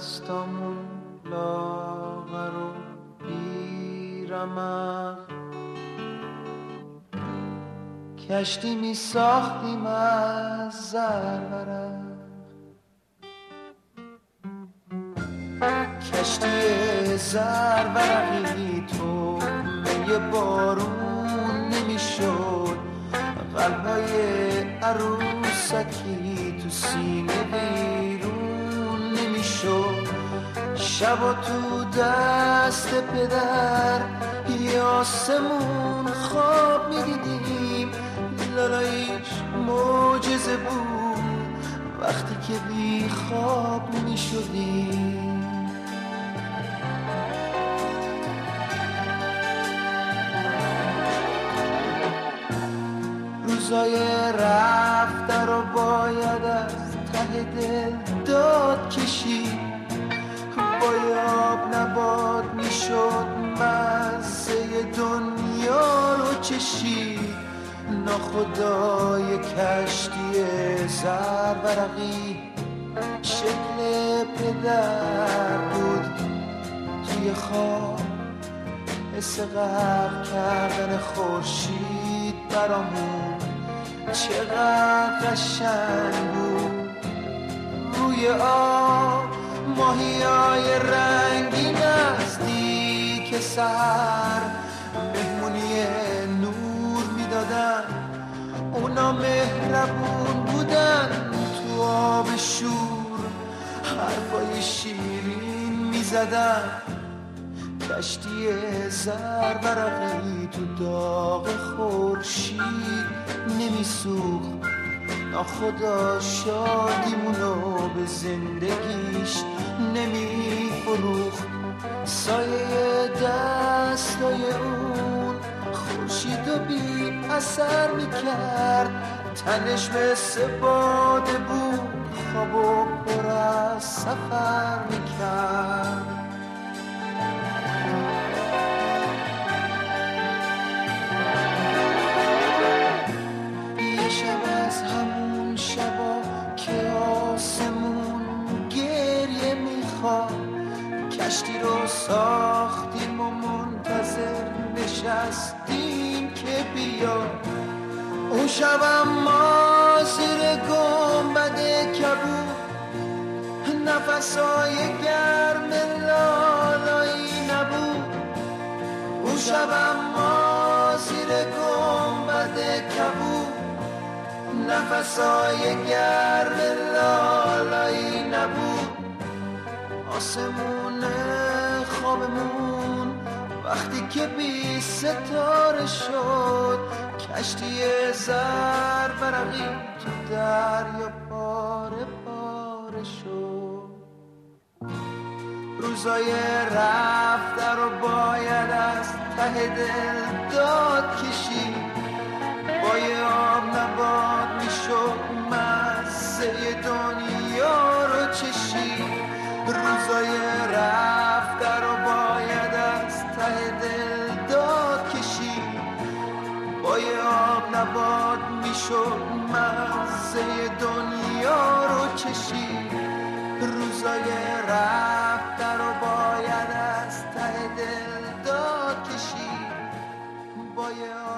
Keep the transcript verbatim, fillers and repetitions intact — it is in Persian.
دستامون لاغر و بیرمق کشتی می ساختیم از زرورق کشتی زرورقی تو یه بارون نمی شد قلبای عروسکی تو سینه بیرون نمی شد شبا تو دست پدر یه آسمون خواب می دیدیم لالایش معجزه بود وقتی که بی خواب می شدیم روزای رفته رو باید از ته دل داد کشید باید نباد می شد مزه دنیا رو چشید ناخدای کشتی زرورقی شکل پدر بود توی خواب حس غرق کردن خورشید برامون چقدر قشنگ بود روی آب ماهیای رنگی نزدیک سحر مهمونی نور میدادن اونا مهربون بودن تو آب شور حرفای شیرین میزدن کشتی زرورقی تو داغ خورشید نمیسوخت ناخدا شادیمونو به زندگیش نمیفروخت سایه دستای اون خورشیدو بی اثر میکرد تنش مثل باده بود خوابو پر از سفر میکرد کشتی رو ساختیم و منتظر نشستیم که بیاد اون شبم ما زیر گنبد کبود نفسای گرم لالایی نبود اون شبم ما زیر گنبد کبود نفسای گرم لالایی نبود آسمون خوابمون وقتی که بی ستاره شد کشتی زرورقی تو دریا پاره پاره شد روزای رفته رو باید از ته دل داد کشید با یه آب نباد میشد مزه دنیا رو چشید روزای رفته رو باید از ته دل داد کشید با یه آب نباد میشد مزه دنیا رو چشید روزای رفته رو باید از ته دل داد کشید با یه